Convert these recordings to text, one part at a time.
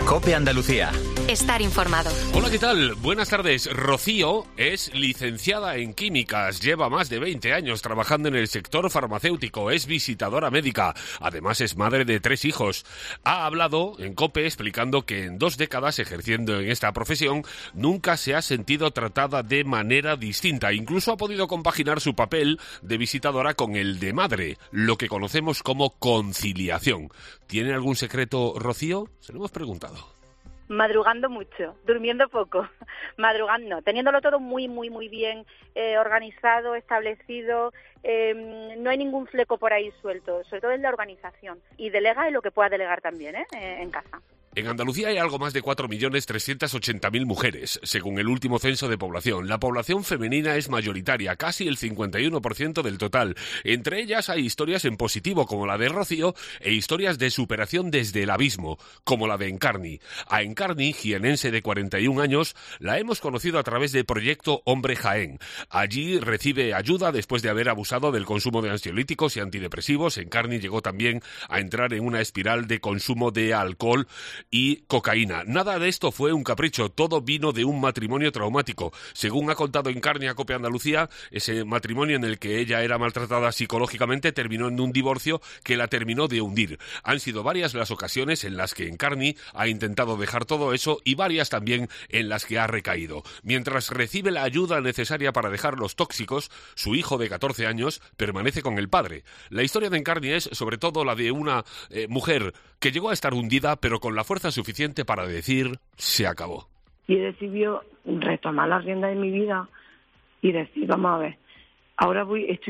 COPE Andalucía. Estar informado. Hola, ¿qué tal? Buenas tardes. Rocío es licenciada en químicas, lleva más de 20 años trabajando en el sector farmacéutico, es visitadora médica, además es madre de 3 hijos. Ha hablado en COPE explicando que en 2 décadas ejerciendo en esta profesión nunca se ha sentido tratada de manera distinta. Incluso ha podido compaginar su papel de visitadora con el de madre, lo que conocemos como conciliación. ¿Tiene algún secreto, Rocío? Se lo hemos preguntado. Madrugando mucho, durmiendo poco, madrugando, teniéndolo todo muy bien organizado, establecido, no hay ningún fleco por ahí suelto, sobre todo en la organización. Y delega en lo que pueda delegar también, en casa. En Andalucía hay algo más de 4.380.000 mujeres, según el último censo de población. La población femenina es mayoritaria, casi el 51% del total. Entre ellas hay historias en positivo, como la de Rocío, e historias de superación desde el abismo, como la de Encarni. A Encarni, jienense de 41 años, la hemos conocido a través del proyecto Hombre Jaén. Allí recibe ayuda después de haber abusado del consumo de ansiolíticos y antidepresivos. Encarni llegó también a entrar en una espiral de consumo de alcohol y cocaína. Nada de esto fue un capricho, todo vino de un matrimonio traumático. Según ha contado Encarni a COPE Andalucía, ese matrimonio en el que ella era maltratada psicológicamente terminó en un divorcio que la terminó de hundir. Han sido varias las ocasiones en las que Encarni ha intentado dejar todo eso y varias también en las que ha recaído. Mientras recibe la ayuda necesaria para dejar los tóxicos, su hijo de 14 años permanece con el padre. La historia de Encarni es sobre todo la de una mujer que llegó a estar hundida, pero con la fuerza suficiente para decir, se acabó. Y he decidido retomar las riendas de mi vida y decir, vamos a ver, ahora estoy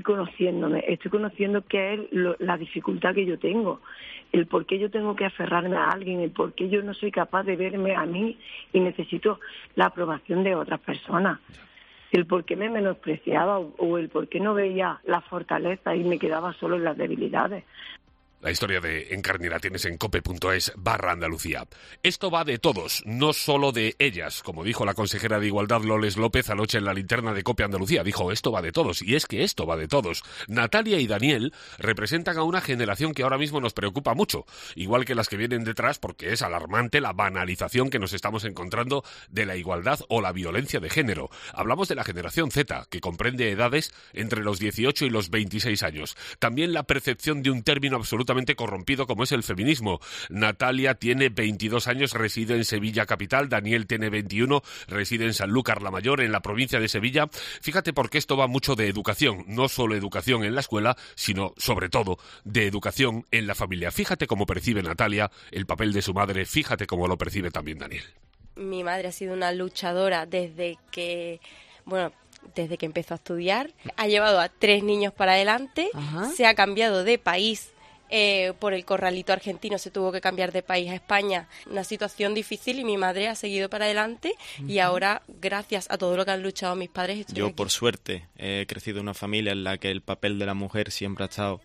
conociendo qué es la dificultad que yo tengo, el por qué yo tengo que aferrarme a alguien, el por qué yo no soy capaz de verme a mí y necesito la aprobación de otras personas, el por qué me menospreciaba o el por qué no veía la fortaleza y me quedaba solo en las debilidades. La historia de Encarni la tienes en cope.es/Andalucía. Esto va de todos, no solo de ellas. Como dijo la consejera de Igualdad Loles López anoche en la linterna de COPE Andalucía, dijo, esto va de todos, y es que esto va de todos. Natalia y Daniel representan a una generación que ahora mismo nos preocupa mucho, igual que las que vienen detrás, porque es alarmante la banalización que nos estamos encontrando de la igualdad o la violencia de género. Hablamos de la generación Z, que comprende edades entre los 18 y los 26 años. También la percepción de un término absolutamente corrompido como es el feminismo. Natalia tiene 22 años, reside en Sevilla capital, Daniel tiene 21, reside en Sanlúcar la Mayor, en la provincia de Sevilla. Fíjate porque esto va mucho de educación, no solo educación en la escuela, sino sobre todo de educación en la familia. Fíjate cómo percibe Natalia el papel de su madre, fíjate cómo lo percibe también Daniel. Mi madre ha sido una luchadora desde que empezó a estudiar, ha llevado a 3 niños para adelante. Ajá. Se ha cambiado de país. Por el corralito argentino se tuvo que cambiar de país a España, una situación difícil, y mi madre ha seguido para adelante. Uh-huh. Y ahora, gracias a todo lo que han luchado mis padres, estoy Yo, aquí. Por suerte, he crecido en una familia en la que el papel de la mujer siempre ha estado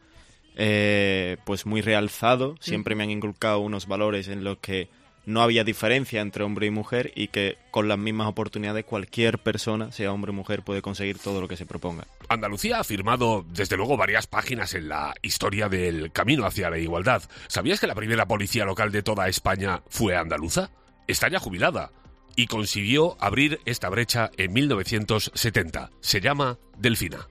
pues muy realzado. Siempre me han inculcado unos valores en los que no había diferencia entre hombre y mujer y que con las mismas oportunidades cualquier persona, sea hombre o mujer, puede conseguir todo lo que se proponga. Andalucía ha firmado, desde luego, varias páginas en la historia del camino hacia la igualdad. ¿Sabías que la primera policía local de toda España fue andaluza? Está ya jubilada y consiguió abrir esta brecha en 1970. Se llama Delfina.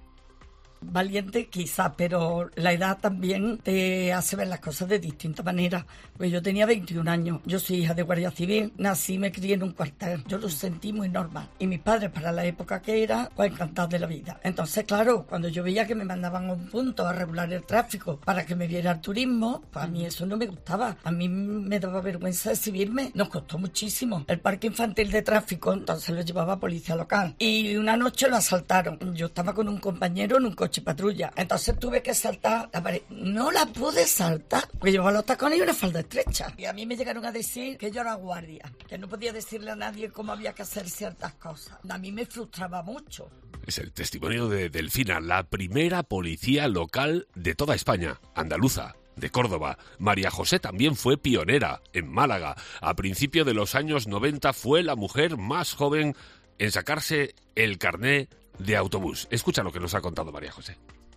Valiente quizá, pero la edad también te hace ver las cosas de distinta manera. Pues yo tenía 21 años, yo soy hija de guardia civil, nací y me crié en un cuartel. Yo lo sentí muy normal. Y mis padres, para la época que era, pues encantados de la vida. Entonces, claro, cuando yo veía que me mandaban a un punto a regular el tráfico para que me viera el turismo, pues a mí eso no me gustaba. A mí me daba vergüenza exhibirme. Nos costó muchísimo. El parque infantil de tráfico, entonces lo llevaba a policía local. Y una noche lo asaltaron. Yo estaba con un compañero en un coche patrulla. Entonces tuve que saltar la pared. No la pude saltar porque llevaba los tacones y una falda estrecha. Y a mí me llegaron a decir que yo era guardia, que no podía decirle a nadie cómo había que hacer ciertas cosas. A mí me frustraba mucho. Es el testimonio de Delfina, la primera policía local de toda España, andaluza, de Córdoba. María José también fue pionera en Málaga. A principios de los años 90 fue la mujer más joven en sacarse el carné de autobús. Escucha lo que nos ha contado María José.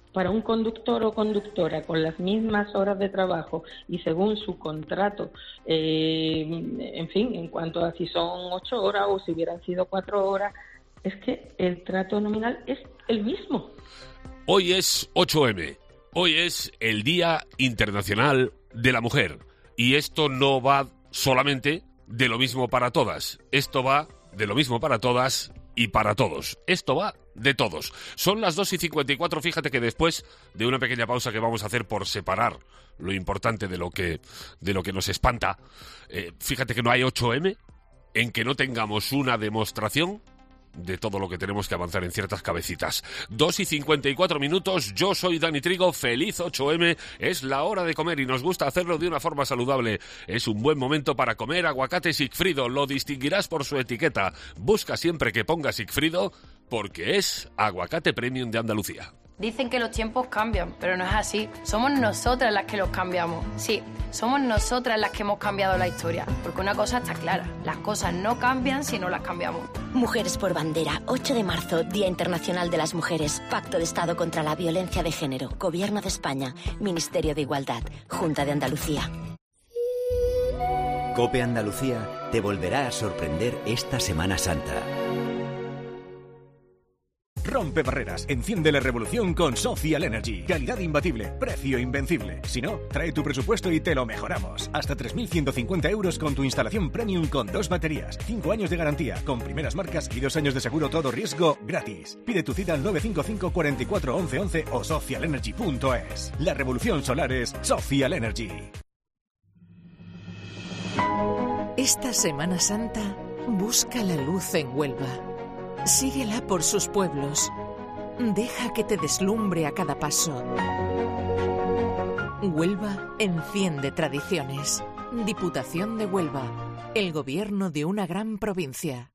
para un conductor o conductora con las mismas horas de trabajo y según su contrato, en fin, en cuanto a si son 8 horas o si hubieran sido 4 horas, es que el trato nominal es el mismo. Hoy es 8M, hoy es el Día Internacional de la Mujer. Y esto no va solamente de lo mismo para todas, esto va de lo mismo para todas y para todos. Esto va de todos. Son las 2:54, fíjate que después de una pequeña pausa que vamos a hacer por separar lo importante de lo que nos espanta, fíjate que no hay 8M en que no tengamos una demostración de todo lo que tenemos que avanzar en ciertas cabecitas. 2:54, yo soy Dani Trigo, feliz 8M, es la hora de comer y nos gusta hacerlo de una forma saludable. Es un buen momento para comer aguacate Sigfrido, lo distinguirás por su etiqueta. Busca siempre que ponga Sigfrido porque es aguacate premium de Andalucía. Dicen que los tiempos cambian, pero no es así. Somos nosotras las que los cambiamos. Sí, somos nosotras las que hemos cambiado la historia. Porque una cosa está clara, las cosas no cambian si no las cambiamos. Mujeres por bandera, 8 de marzo, Día Internacional de las Mujeres. Pacto de Estado contra la Violencia de Género. Gobierno de España. Ministerio de Igualdad. Junta de Andalucía. COPE Andalucía te volverá a sorprender esta Semana Santa. Rompe barreras, enciende la revolución con Social Energy. Calidad imbatible, precio invencible. Si no, trae tu presupuesto y te lo mejoramos. Hasta 3.150 euros con tu instalación premium con 2 baterías, 5 años de garantía, con primeras marcas y 2 años de seguro todo riesgo gratis. Pide tu cita al 955 44 11 11 o socialenergy.es. La revolución solar es Social Energy. Esta Semana Santa, busca la luz en Huelva. Síguela por sus pueblos. Deja que te deslumbre a cada paso. Huelva enciende tradiciones. Diputación de Huelva. El gobierno de una gran provincia.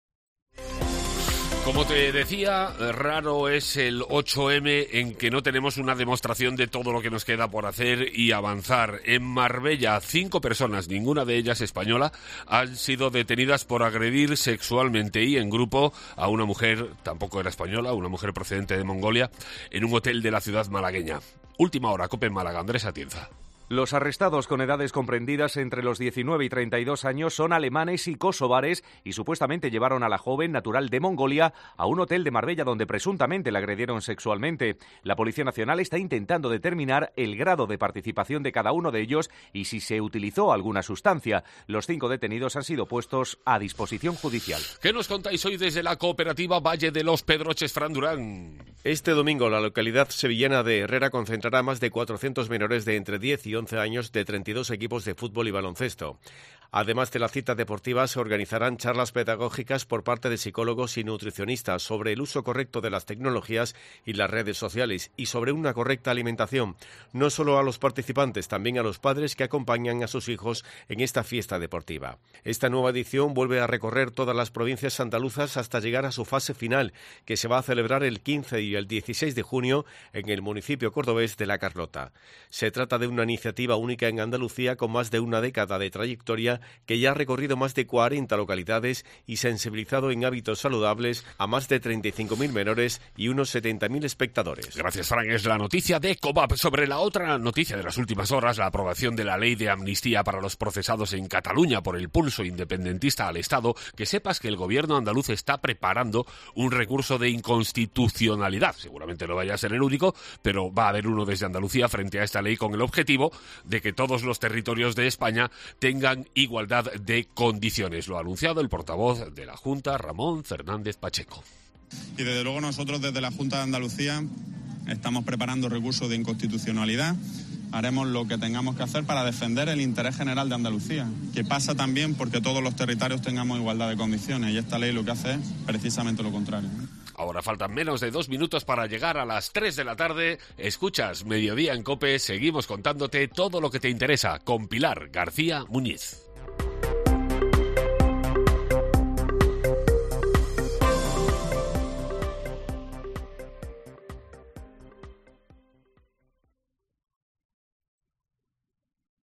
Como te decía, raro es el 8M en que no tenemos una demostración de todo lo que nos queda por hacer y avanzar. En Marbella, 5 personas, ninguna de ellas española, han sido detenidas por agredir sexualmente y en grupo a una mujer, tampoco era española, una mujer procedente de Mongolia, en un hotel de la ciudad malagueña. Última hora, COPE en Málaga, Andrés Atienza. Los arrestados con edades comprendidas entre los 19 y 32 años son alemanes y kosovares y supuestamente llevaron a la joven natural de Mongolia a un hotel de Marbella donde presuntamente la agredieron sexualmente. La Policía Nacional está intentando determinar el grado de participación de cada uno de ellos y si se utilizó alguna sustancia. Los 5 detenidos han sido puestos a disposición judicial. ¿Qué nos contáis hoy desde la cooperativa Valle de los Pedroches, Fran Durán? Este domingo la localidad sevillana de Herrera concentrará más de 400 menores de entre 10 y 11 años de 32 equipos de fútbol y baloncesto. Además de la cita deportiva, se organizarán charlas pedagógicas por parte de psicólogos y nutricionistas sobre el uso correcto de las tecnologías y las redes sociales y sobre una correcta alimentación, no solo a los participantes, también a los padres que acompañan a sus hijos en esta fiesta deportiva. Esta nueva edición vuelve a recorrer todas las provincias andaluzas hasta llegar a su fase final, que se va a celebrar el 15 y el 16 de junio en el municipio cordobés de La Carlota. Se trata de una iniciativa única en Andalucía con más de una década de trayectoria que ya ha recorrido más de 40 localidades y sensibilizado en hábitos saludables a más de 35.000 menores y unos 70.000 espectadores. Gracias, Fran. Es la noticia de COVAP. Sobre la otra noticia de las últimas horas, la aprobación de la ley de amnistía para los procesados en Cataluña por el pulso independentista al Estado, que sepas que el gobierno andaluz está preparando un recurso de inconstitucionalidad. Seguramente no vaya a ser el único, pero va a haber uno desde Andalucía frente a esta ley con el objetivo de que todos los territorios de España tengan igualdad de condiciones. Lo ha anunciado el portavoz de la Junta, Ramón Fernández Pacheco. Y desde luego nosotros desde la Junta de Andalucía estamos preparando recursos de inconstitucionalidad. Haremos lo que tengamos que hacer para defender el interés general de Andalucía, que pasa también porque todos los territorios tengamos igualdad de condiciones, y esta ley lo que hace es precisamente lo contrario. Ahora faltan menos de 2 minutos para llegar a las 3 de la tarde. Escuchas Mediodía en COPE, seguimos contándote todo lo que te interesa con Pilar García Muñiz.